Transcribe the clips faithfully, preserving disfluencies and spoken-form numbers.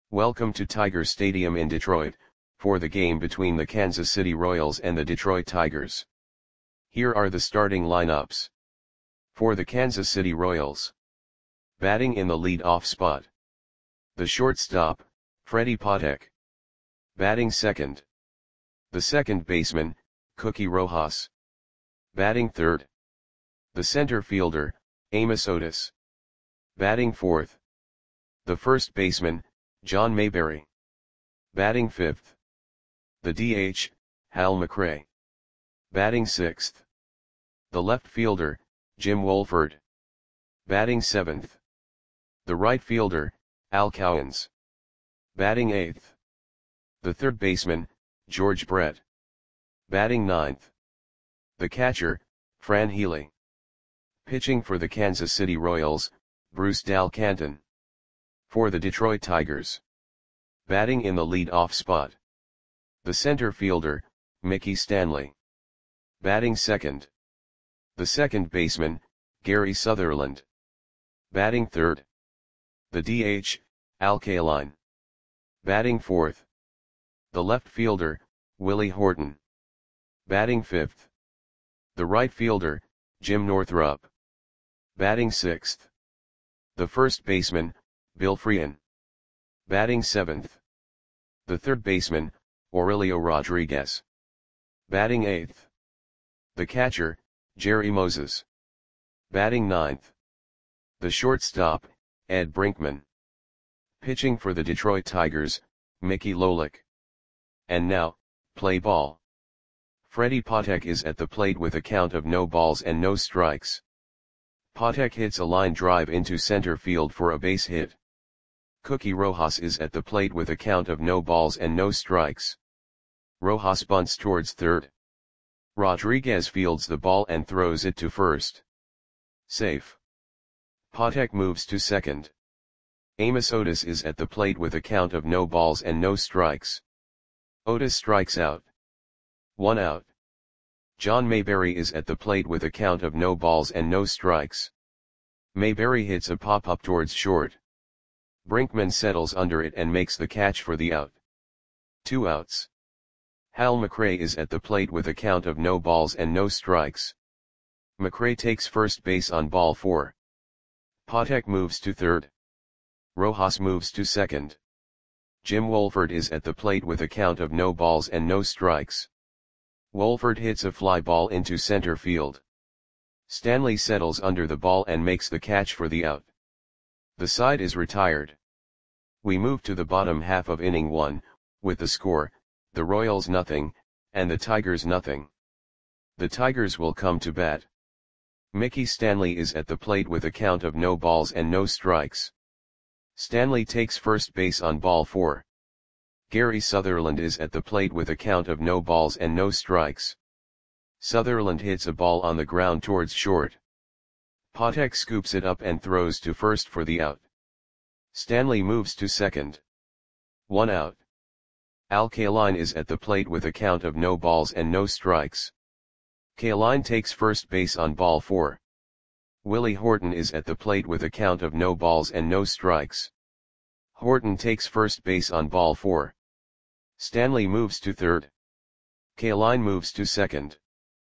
Welcome to Tiger Stadium in Detroit, for the game between the Kansas City Royals and the Detroit Tigers. Here are the starting lineups. For the Kansas City Royals. Batting in the lead-off spot. The shortstop, Freddie Patek. Batting second. The second baseman, Cookie Rojas. Batting third. The center fielder, Amos Otis. Batting fourth. The first baseman, John Mayberry. Batting fifth. The D H, Hal McRae. Batting sixth. The left fielder, Jim Wohlford. Batting seventh. The right fielder, Al Cowens. Batting eighth. The third baseman, George Brett. Batting ninth. The catcher, Fran Healy. Pitching for the Kansas City Royals, Bruce Dal Canton. For the Detroit Tigers. Batting in the lead-off spot. The center fielder, Mickey Stanley. Batting second. The second baseman, Gary Sutherland. Batting third. The D H, Al Kaline. Batting fourth. The left fielder, Willie Horton. Batting fifth. The right fielder, Jim Northrup. Batting sixth. The first baseman, Bill Freehan. Batting seventh. The third baseman, Aurelio Rodriguez. Batting eighth. The catcher, Jerry Moses. Batting ninth. The shortstop, Ed Brinkman. Pitching for the Detroit Tigers, Mickey Lolich. And now, play ball. Freddie Patek is at the plate with a count of no balls and no strikes. Patek hits a line drive into center field for a base hit. Cookie Rojas is at the plate with a count of no balls and no strikes. Rojas bunts towards third. Rodriguez fields the ball and throws it to first. Safe. Patek moves to second. Amos Otis is at the plate with a count of no balls and no strikes. Otis strikes out. One out. John Mayberry is at the plate with a count of no balls and no strikes. Mayberry hits a pop-up towards short. Brinkman settles under it and makes the catch for the out. Two outs. Hal McRae is at the plate with a count of no balls and no strikes. McRae takes first base on ball four. Patek moves to third. Rojas moves to second. Jim Wohlford is at the plate with a count of no balls and no strikes. Wohlford hits a fly ball into center field. Stanley settles under the ball and makes the catch for the out. The side is retired. We move to the bottom half of inning one, with the score, the Royals nothing, and the Tigers nothing. The Tigers will come to bat. Mickey Stanley is at the plate with a count of no balls and no strikes. Stanley takes first base on ball four. Gary Sutherland is at the plate with a count of no balls and no strikes. Sutherland hits a ball on the ground towards short. Patek scoops it up and throws to first for the out. Stanley moves to second. One out. Al Kaline is at the plate with a count of no balls and no strikes. Kaline takes first base on ball four. Willie Horton is at the plate with a count of no balls and no strikes. Horton takes first base on ball four. Stanley moves to third. Kaline moves to second.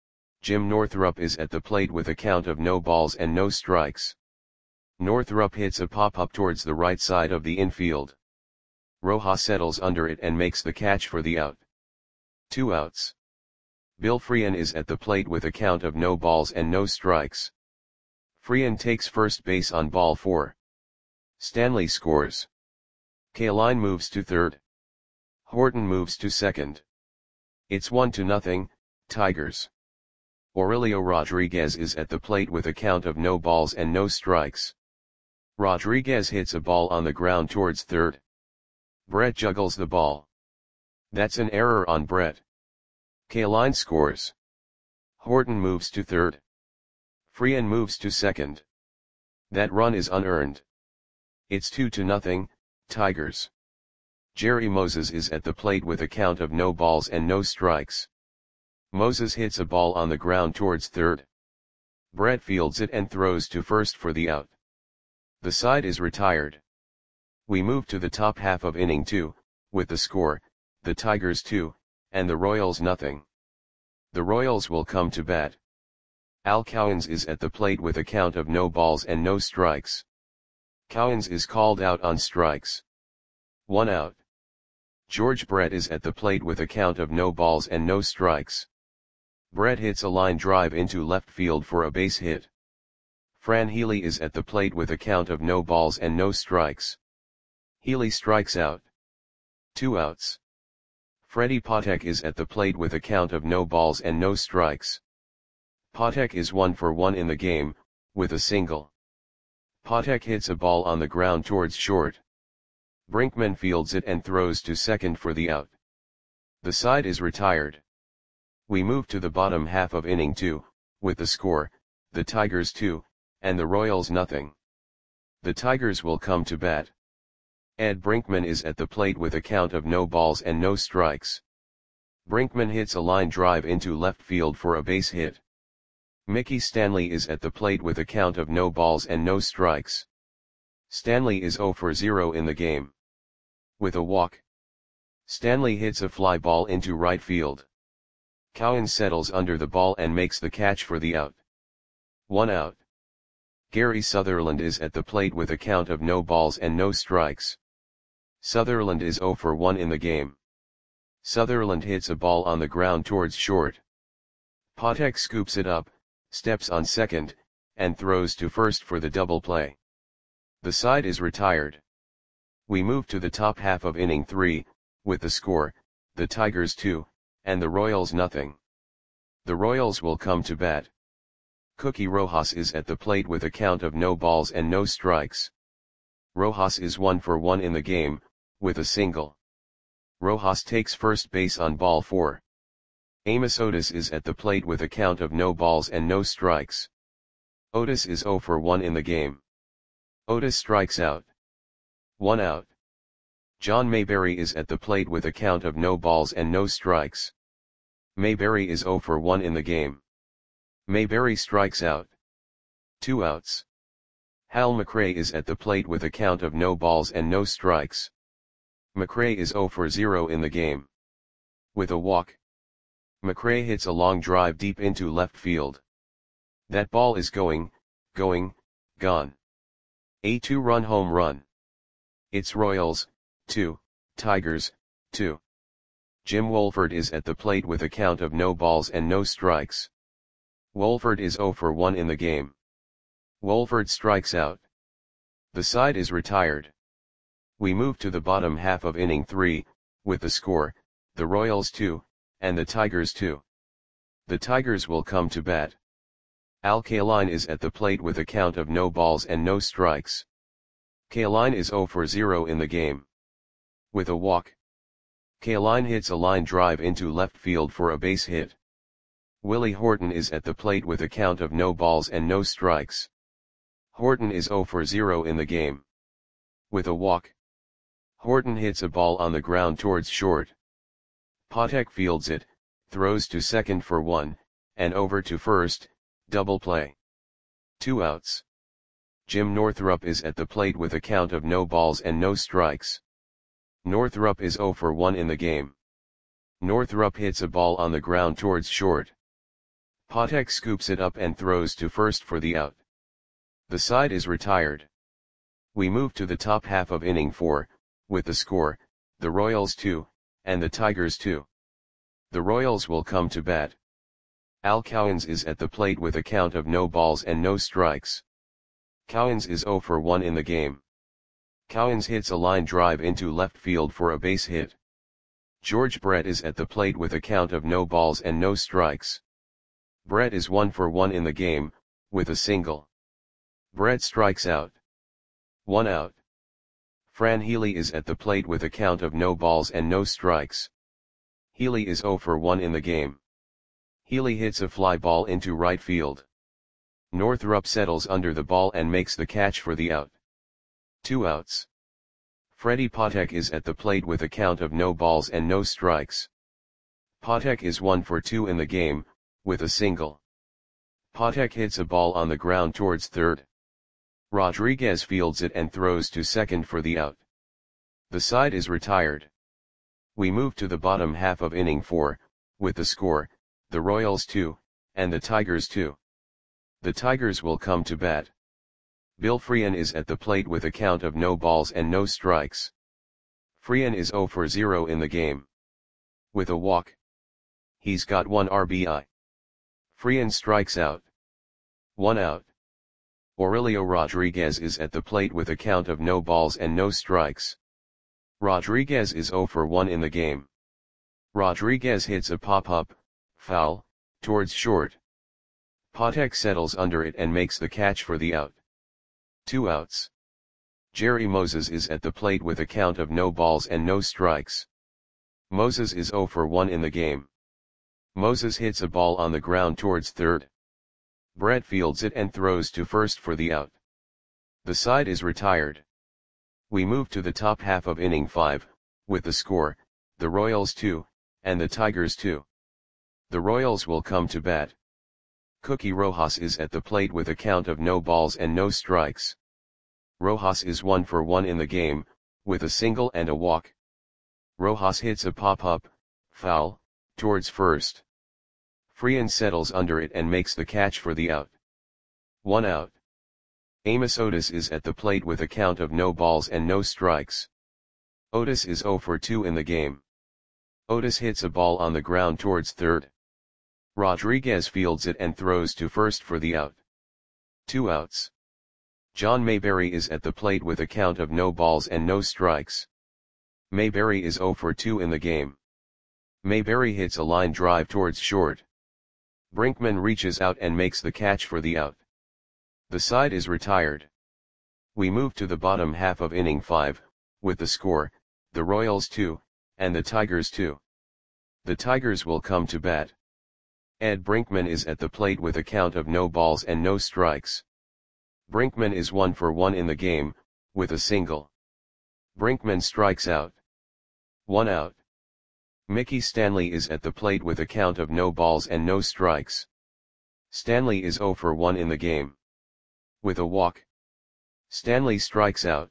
Jim Northrup is at the plate with a count of no balls and no strikes. Northrup hits a pop-up towards the right side of the infield. Rojas settles under it and makes the catch for the out. Two outs. Bill Freehan is at the plate with a count of no balls and no strikes. Freehan takes first base on ball four. Stanley scores. Kaline moves to third. Horton moves to second. It's one to nothing, Tigers. Aurelio Rodriguez is at the plate with a count of no balls and no strikes. Rodriguez hits a ball on the ground towards third. Brett juggles the ball. That's an error on Brett. Kaline scores. Horton moves to third. Freehan moves to second. That run is unearned. It's two to nothing, Tigers. Jerry Moses is at the plate with a count of no balls and no strikes. Moses hits a ball on the ground towards third. Brett fields it and throws to first for the out. The side is retired. We move to the top half of inning two, with the score, the Tigers two, and the Royals nothing. The Royals will come to bat. Al Cowens is at the plate with a count of no balls and no strikes. Cowens is called out on strikes. One out. George Brett is at the plate with a count of no balls and no strikes. Brett hits a line drive into left field for a base hit. Fran Healy is at the plate with a count of no balls and no strikes. Healy strikes out. Two outs. Freddie Patek is at the plate with a count of no balls and no strikes. Patek is one for one in the game, with a single. Patek hits a ball on the ground towards short. Brinkman fields it and throws to second for the out. The side is retired. We move to the bottom half of inning two, with the score, the Tigers two, and the Royals nothing. The Tigers will come to bat. Ed Brinkman is at the plate with a count of no balls and no strikes. Brinkman hits a line drive into left field for a base hit. Mickey Stanley is at the plate with a count of no balls and no strikes. Stanley is zero for zero in the game. With a walk, Stanley hits a fly ball into right field. Cowens settles under the ball and makes the catch for the out. One out. Gary Sutherland is at the plate with a count of no balls and no strikes. Sutherland is zero for one in the game. Sutherland hits a ball on the ground towards short. Patek scoops it up, steps on second, and throws to first for the double play. The side is retired. We move to the top half of inning three, with the score, the Tigers two, and the Royals nothing. The Royals will come to bat. Cookie Rojas is at the plate with a count of no balls and no strikes. Rojas is one for one in the game, with a single. Rojas takes first base on ball four. Amos Otis is at the plate with a count of no balls and no strikes. Otis is zero for one in the game. Otis strikes out. One out. John Mayberry is at the plate with a count of no balls and no strikes. Mayberry is zero for one in the game. Mayberry strikes out. Two outs. Hal McRae is at the plate with a count of no balls and no strikes. McRae is zero for zero in the game. With a walk, McRae hits a long drive deep into left field. That ball is going, going, gone. A two-run home run. It's Royals, two, Tigers, two. Jim Wolford is at the plate with a count of no balls and no strikes. Wolford is zero for one in the game. Wolford strikes out. The side is retired. We move to the bottom half of inning three, with the score, the Royals two, and the Tigers two. The Tigers will come to bat. Al Kaline is at the plate with a count of no balls and no strikes. Kaline is zero for zero in the game. With a walk, Kaline hits a line drive into left field for a base hit. Willie Horton is at the plate with a count of no balls and no strikes. Horton is zero for zero in the game. With a walk, Horton hits a ball on the ground towards short. Patek fields it, throws to second for one, and over to first, double play. Two outs. Jim Northrup is at the plate with a count of no balls and no strikes. Northrup is zero for one in the game. Northrup hits a ball on the ground towards short. Patek scoops it up and throws to first for the out. The side is retired. We move to the top half of inning four, with the score, the Royals two, and the Tigers two. The Royals will come to bat. Al Cowens is at the plate with a count of no balls and no strikes. Cowens is zero for one in the game. Cowens hits a line drive into left field for a base hit. George Brett is at the plate with a count of no balls and no strikes. Brett is one for one in the game, with a single. Brett strikes out. One out. Fran Healy is at the plate with a count of no balls and no strikes. Healy is zero for one in the game. Healy hits a fly ball into right field. Northrup settles under the ball and makes the catch for the out. Two outs. Freddie Patek is at the plate with a count of no balls and no strikes. Patek is one for two in the game, with a single. Patek hits a ball on the ground towards third. Rodriguez fields it and throws to second for the out. The side is retired. We move to the bottom half of inning four, with the score, the Royals two, and the Tigers two. The Tigers will come to bat. Bill Freehan is at the plate with a count of no balls and no strikes. Freehan is oh for oh in the game. With a walk. He's got one R B I. Freehan strikes out. One out. Aurelio Rodriguez is at the plate with a count of no balls and no strikes. Rodriguez is oh for one in the game. Rodriguez hits a pop-up, foul, towards short. Patek settles under it and makes the catch for the out. Two outs. Jerry Moses is at the plate with a count of no balls and no strikes. Moses is oh for one in the game. Moses hits a ball on the ground towards third. Brett fields it and throws to first for the out. The side is retired. We move to the top half of inning five, with the score, the Royals two, and the Tigers two. The Royals will come to bat. Cookie Rojas is at the plate with a count of no balls and no strikes. Rojas is one for one in the game, with a single and a walk. Rojas hits a pop-up, foul, towards first. Freehan settles under it and makes the catch for the out. One out. Amos Otis is at the plate with a count of no balls and no strikes. Otis is oh for two in the game. Otis hits a ball on the ground towards third. Rodriguez fields it and throws to first for the out. Two outs. John Mayberry is at the plate with a count of no balls and no strikes. Mayberry is oh for two in the game. Mayberry hits a line drive towards short. Brinkman reaches out and makes the catch for the out. The side is retired. We move to the bottom half of inning five, with the score, the Royals two, and the Tigers two. The Tigers will come to bat. Ed Brinkman is at the plate with a count of no balls and no strikes. Brinkman is one for one in the game, with a single. Brinkman strikes out. One out. Mickey Stanley is at the plate with a count of no balls and no strikes. Stanley is oh for one in the game. With a walk. Stanley strikes out.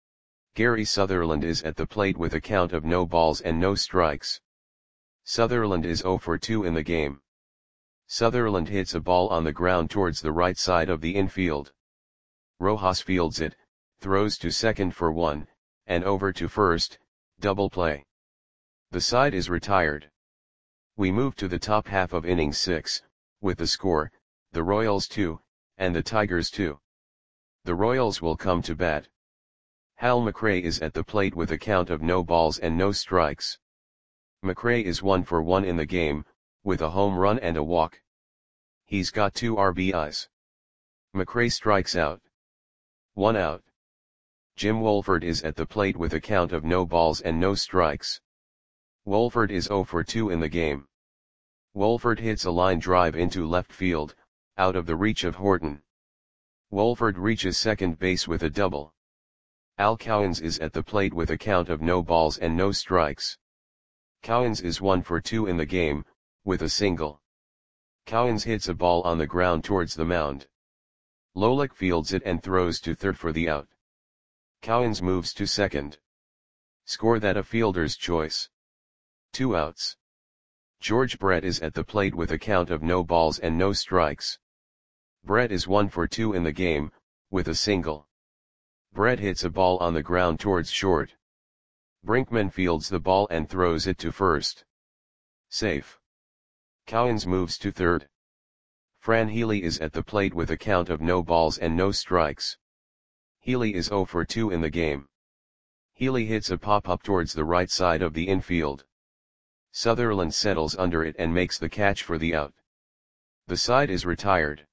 Gary Sutherland is at the plate with a count of no balls and no strikes. Sutherland is oh for two in the game. Sutherland hits a ball on the ground towards the right side of the infield. Rojas fields it, throws to second for one, and over to first, double play. The side is retired. We move to the top half of inning six, with the score, the Royals two, and the Tigers two. The Royals will come to bat. Hal McRae is at the plate with a count of no balls and no strikes. McRae is one for one in the game, with a home run and a walk. He's got two R B Is. McRae strikes out. One out. Jim Wolford is at the plate with a count of no balls and no strikes. Wolford is oh for two in the game. Wolford hits a line drive into left field, out of the reach of Horton. Wolford reaches second base with a double. Al Cowens is at the plate with a count of no balls and no strikes. Cowens is one for two in the game, with a single. Cowens hits a ball on the ground towards the mound. Lolick fields it and throws to third for the out. Cowens moves to second. Score that a fielder's choice. Two outs. George Brett is at the plate with a count of no balls and no strikes. Brett is one for two in the game, with a single. Brett hits a ball on the ground towards short. Brinkman fields the ball and throws it to first. Safe. Cowens moves to third. Fran Healy is at the plate with a count of no balls and no strikes. Healy is oh for two in the game. Healy hits a pop-up towards the right side of the infield. Sutherland settles under it and makes the catch for the out. The side is retired.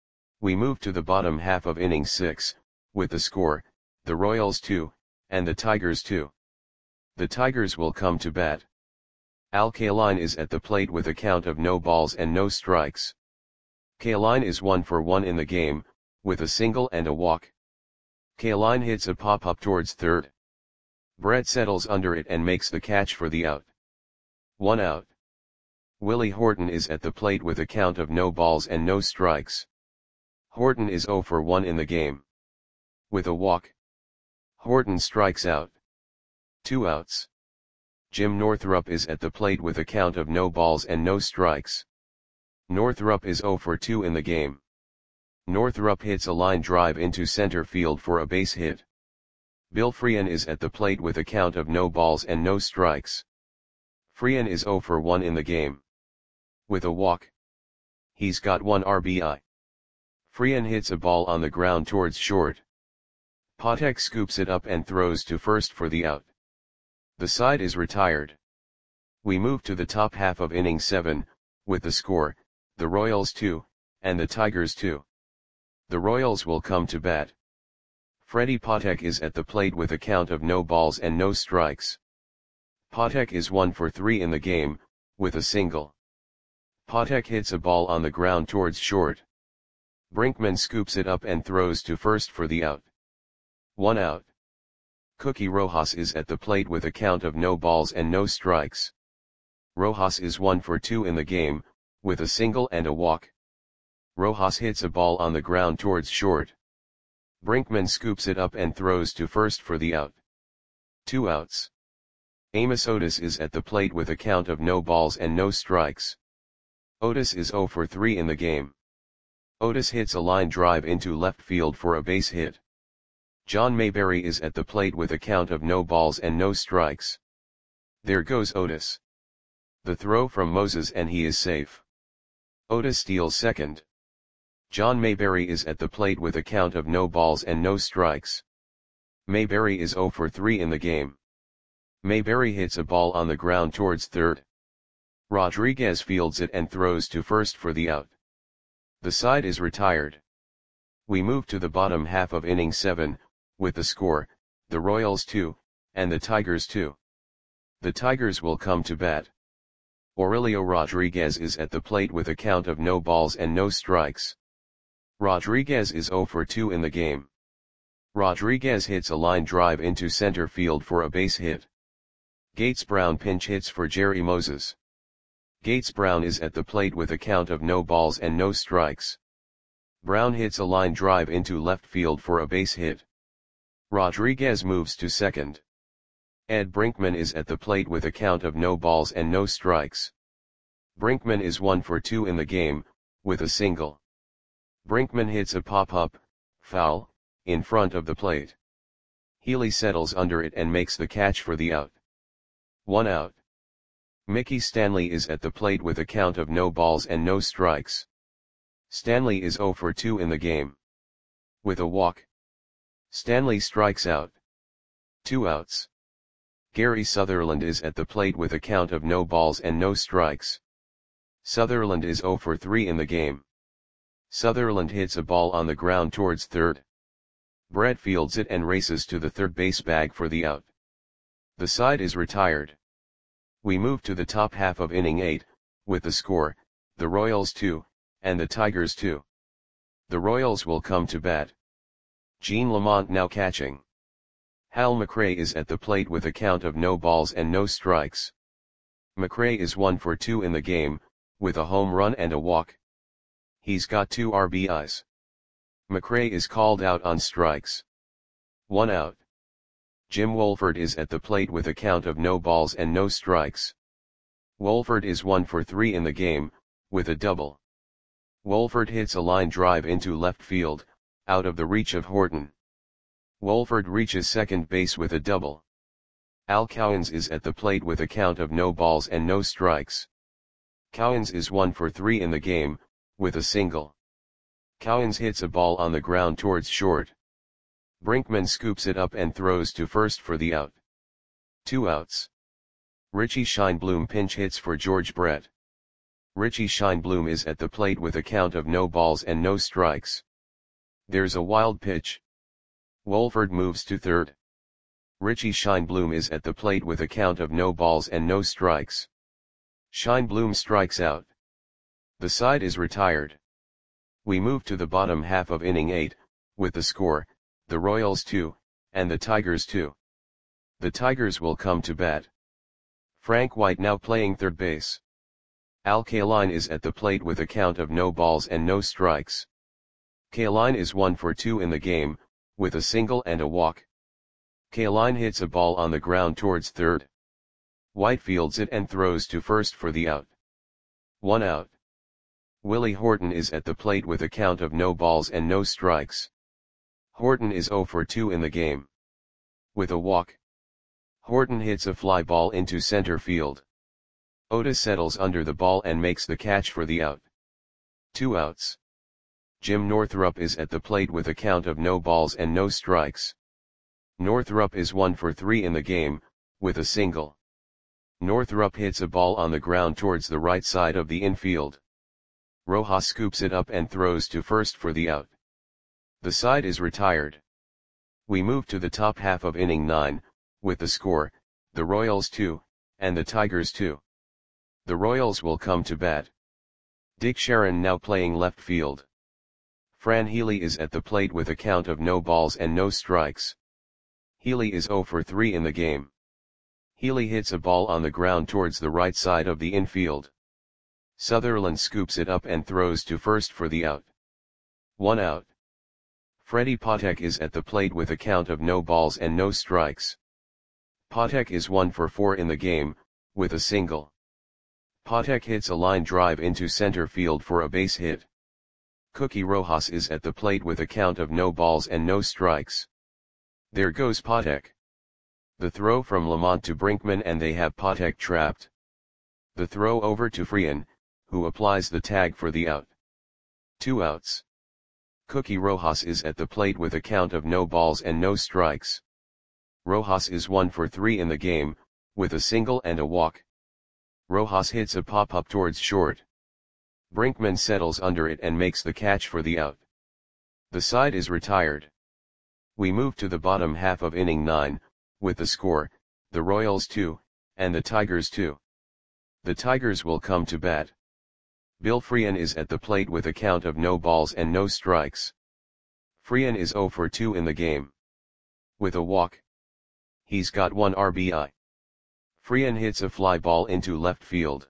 We move to the bottom half of inning six, with the score, the Royals two, and the Tigers two. The Tigers will come to bat. Al Kaline is at the plate with a count of no balls and no strikes. Kaline is one for one in the game, with a single and a walk. Kaline hits a pop-up towards third. Brett settles under it and makes the catch for the out. One out. Willie Horton is at the plate with a count of no balls and no strikes. Horton is oh for one in the game. With a walk. Horton strikes out. Two outs. Jim Northrup is at the plate with a count of no balls and no strikes. Northrup is oh for two in the game. Northrup hits a line drive into center field for a base hit. Bill Freehan is at the plate with a count of no balls and no strikes. Freehan is oh for one in the game. With a walk. He's got one R B I. Freehan hits a ball on the ground towards short. Patek scoops it up and throws to first for the out. The side is retired. We move to the top half of inning seven, with the score, the Royals two, and the Tigers two. The Royals will come to bat. Freddie Patek is at the plate with a count of no balls and no strikes. Patek is one for three in the game, with a single. Patek hits a ball on the ground towards short. Brinkman scoops it up and throws to first for the out. One out. Cookie Rojas is at the plate with a count of no balls and no strikes. Rojas is one for two in the game, with a single and a walk. Rojas hits a ball on the ground towards short. Brinkman scoops it up and throws to first for the out. Two outs. Amos Otis is at the plate with a count of no balls and no strikes. Otis is oh for three in the game. Otis hits a line drive into left field for a base hit. John Mayberry is at the plate with a count of no balls and no strikes. There goes Otis. The throw from Moses and he is safe. Otis steals second. John Mayberry is at the plate with a count of no balls and no strikes. Mayberry is oh for three in the game. Mayberry hits a ball on the ground towards third. Rodriguez fields it and throws to first for the out. The side is retired. We move to the bottom half of inning seven, with the score, the Royals two, and the Tigers two. The Tigers will come to bat. Aurelio Rodriguez is at the plate with a count of no balls and no strikes. Rodriguez is oh for two in the game. Rodriguez hits a line drive into center field for a base hit. Gates Brown pinch hits for Jerry Moses. Gates Brown is at the plate with a count of no balls and no strikes. Brown hits a line drive into left field for a base hit. Rodriguez moves to second. Ed Brinkman is at the plate with a count of no balls and no strikes. Brinkman is one for two in the game, with a single. Brinkman hits a pop-up, foul, in front of the plate. Healy settles under it and makes the catch for the out. One out. Mickey Stanley is at the plate with a count of no balls and no strikes. Stanley is oh for two in the game. With a walk. Stanley strikes out. Two outs. Gary Sutherland is at the plate with a count of no balls and no strikes. Sutherland is oh for three in the game. Sutherland hits a ball on the ground towards third. Brett fields it and races to the third base bag for the out. The side is retired. We move to the top half of inning eight, with the score, the Royals two, and the Tigers two. The Royals will come to bat. Gene Lamont now catching. Hal McRae is at the plate with a count of no balls and no strikes. McRae is one for two in the game, with a home run and a walk. He's got two R B Is. McRae is called out on strikes. One out. Jim Wolford is at the plate with a count of no balls and no strikes. Wolford is one for three in the game, with a double. Wolford hits a line drive into left field, out of the reach of Horton. Wolford reaches second base with a double. Al Cowens is at the plate with a count of no balls and no strikes. Cowens is one for three in the game, with a single. Cowens hits a ball on the ground towards short. Brinkman scoops it up and throws to first for the out. Two outs. Richie Scheinblum pinch hits for George Brett. Richie Scheinblum is at the plate with a count of no balls and no strikes. There's a wild pitch. Wolford moves to third. Richie Scheinblum is at the plate with a count of no balls and no strikes. Scheinblum strikes out. The side is retired. We move to the bottom half of inning eight, with the score, the Royals two, and the Tigers two. The Tigers will come to bat. Frank White now playing third base. Al Kaline is at the plate with a count of no balls and no strikes. Kaline is one for two in the game, with a single and a walk. Kaline hits a ball on the ground towards third. White fields it and throws to first for the out. One out. Willie Horton is at the plate with a count of no balls and no strikes. Horton is zero for two in the game. With a walk, Horton hits a fly ball into center field. Otis settles under the ball and makes the catch for the out. Two outs. Jim Northrup is at the plate with a count of no balls and no strikes. Northrup is one for three in the game, with a single. Northrup hits a ball on the ground towards the right side of the infield. Rojas scoops it up and throws to first for the out. The side is retired. We move to the top half of inning nine, with the score, the Royals two, and the Tigers two. The Royals will come to bat. Dick Sharon now playing left field. Fran Healy is at the plate with a count of no balls and no strikes. Healy is zero for three in the game. Healy hits a ball on the ground towards the right side of the infield. Sutherland scoops it up and throws to first for the out. One out. Freddie Patek is at the plate with a count of no balls and no strikes. Patek is one for four in the game, with a single. Patek hits a line drive into center field for a base hit. Cookie Rojas is at the plate with a count of no balls and no strikes. There goes Patek. The throw from Lamont to Brinkman and they have Patek trapped. The throw over to Freehan, who applies the tag for the out. Two outs. Cookie Rojas is at the plate with a count of no balls and no strikes. Rojas is one for three in the game, with a single and a walk. Rojas hits a pop-up towards short. Brinkman settles under it and makes the catch for the out. The side is retired. We move to the bottom half of inning nine, with the score, the Royals two, and the Tigers two. The Tigers will come to bat. Bill Freehan is at the plate with a count of no balls and no strikes. Freehan is zero for two in the game. With a walk, he's got one R B I. Freehan hits a fly ball into left field.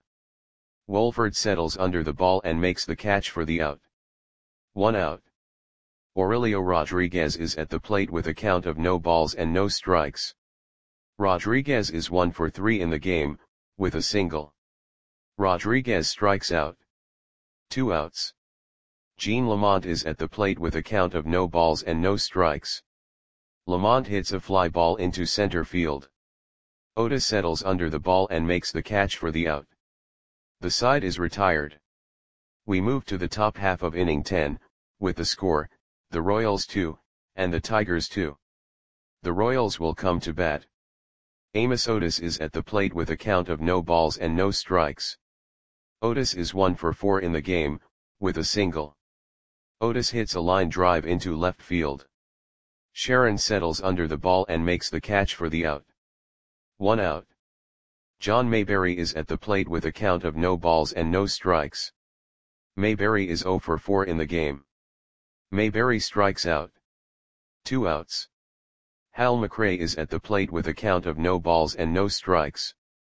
Wolford settles under the ball and makes the catch for the out. One out. Aurelio Rodriguez is at the plate with a count of no balls and no strikes. Rodriguez is one for three in the game, with a single. Rodriguez strikes out. Two outs. Gene Lamont is at the plate with a count of no balls and no strikes. Lamont hits a fly ball into center field. Otis settles under the ball and makes the catch for the out. The side is retired. We move to the top half of inning ten, with the score, the Royals two, and the Tigers two. The Royals will come to bat. Amos Otis is at the plate with a count of no balls and no strikes. Otis is one for four in the game, with a single. Otis hits a line drive into left field. Sharon settles under the ball and makes the catch for the out. One out. John Mayberry is at the plate with a count of no balls and no strikes. Mayberry is zero for four in the game. Mayberry strikes out. Two outs. Hal McRae is at the plate with a count of no balls and no strikes.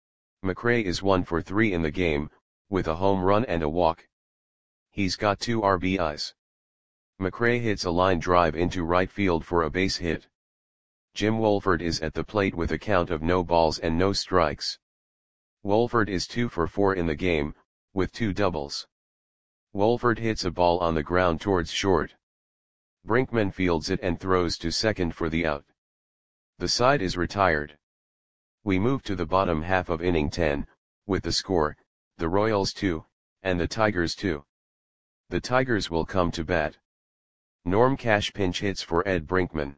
McRae is one for three in the game, with a home run and a walk. He's got two R B Is. McRae hits a line drive into right field for a base hit. Jim Wolford is at the plate with a count of no balls and no strikes. Wolford is two for four in the game, with two doubles. Wolford hits a ball on the ground towards short. Brinkman fields it and throws to second for the out. The side is retired. We move to the bottom half of inning ten, with the score, the Royals two, and the Tigers two. The Tigers will come to bat. Norm Cash pinch hits for Ed Brinkman.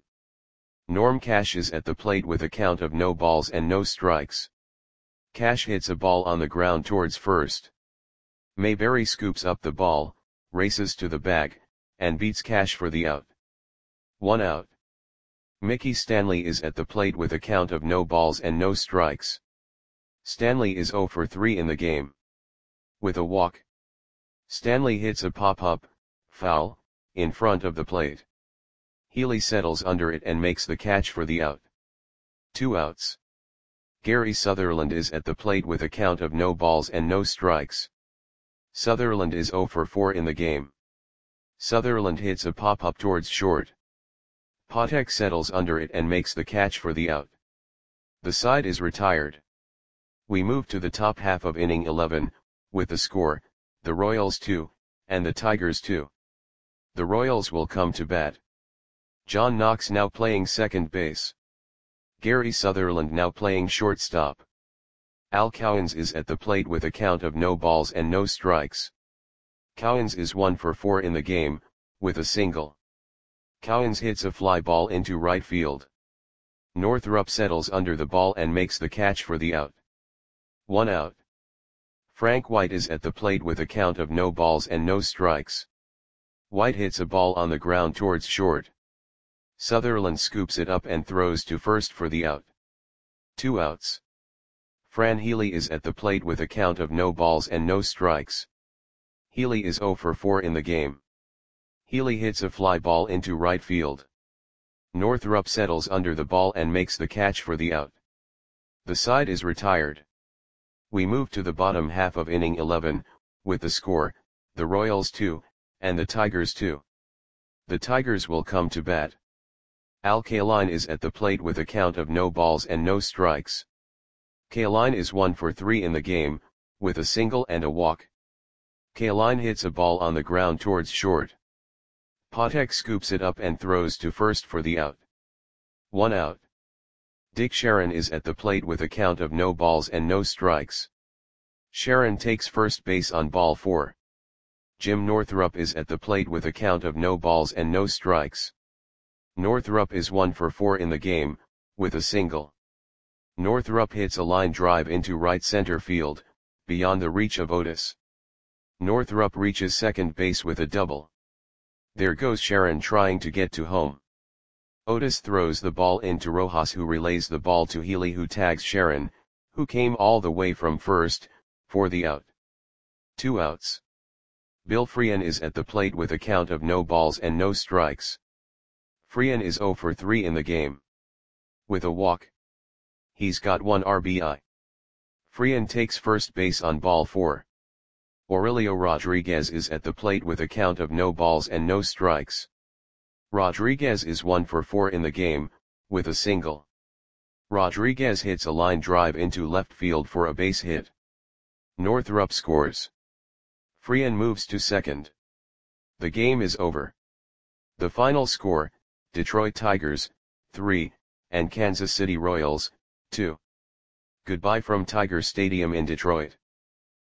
Norm Cash is at the plate with a count of no balls and no strikes. Cash hits a ball on the ground towards first. Mayberry scoops up the ball, races to the bag, and beats Cash for the out. One out. Mickey Stanley is at the plate with a count of no balls and no strikes. Stanley is zero for three in the game. With a walk, Stanley hits a pop-up, foul, in front of the plate. Healy settles under it and makes the catch for the out. Two outs. Gary Sutherland is at the plate with a count of no balls and no strikes. Sutherland is zero for four in the game. Sutherland hits a pop-up towards short. Patek settles under it and makes the catch for the out. The side is retired. We move to the top half of inning eleven, with the score, the Royals two, and the Tigers two. The Royals will come to bat. John Knox now playing second base. Gary Sutherland now playing shortstop. Al Cowens is at the plate with a count of no balls and no strikes. Cowens is one for four in the game, with a single. Cowens hits a fly ball into right field. Northrup settles under the ball and makes the catch for the out. One out. Frank White is at the plate with a count of no balls and no strikes. White hits a ball on the ground towards short. Sutherland scoops it up and throws to first for the out. Two outs. Fran Healy is at the plate with a count of no balls and no strikes. Healy is zero for four in the game. Healy hits a fly ball into right field. Northrup settles under the ball and makes the catch for the out. The side is retired. We move to the bottom half of inning eleven, with the score, the Royals two, and the Tigers two. The Tigers will come to bat. Al Kaline is at the plate with a count of no balls and no strikes. Kaline is one for three in the game, with a single and a walk. Kaline hits a ball on the ground towards short. Patek scoops it up and throws to first for the out. One out. Dick Sharon is at the plate with a count of no balls and no strikes. Sharon takes first base on ball four. Jim Northrup is at the plate with a count of no balls and no strikes. Northrup is one for four in the game, with a single. Northrup hits a line drive into right center field, beyond the reach of Otis. Northrup reaches second base with a double. There goes Sharon trying to get to home. Otis throws the ball into Rojas, who relays the ball to Healy, who tags Sharon, who came all the way from first, for the out. Two outs. Bill Freehan is at the plate with a count of no balls and no strikes. Freehan is zero for three in the game. With a walk. He's got one R B I. Freehan takes first base on ball four. Aurelio Rodriguez is at the plate with a count of no balls and no strikes. Rodriguez is one for four in the game, with a single. Rodriguez hits a line drive into left field for a base hit. Northrup scores. Freehan moves to second. The game is over. The final score, Detroit Tigers, three, and Kansas City Royals, two. Goodbye from Tiger Stadium in Detroit.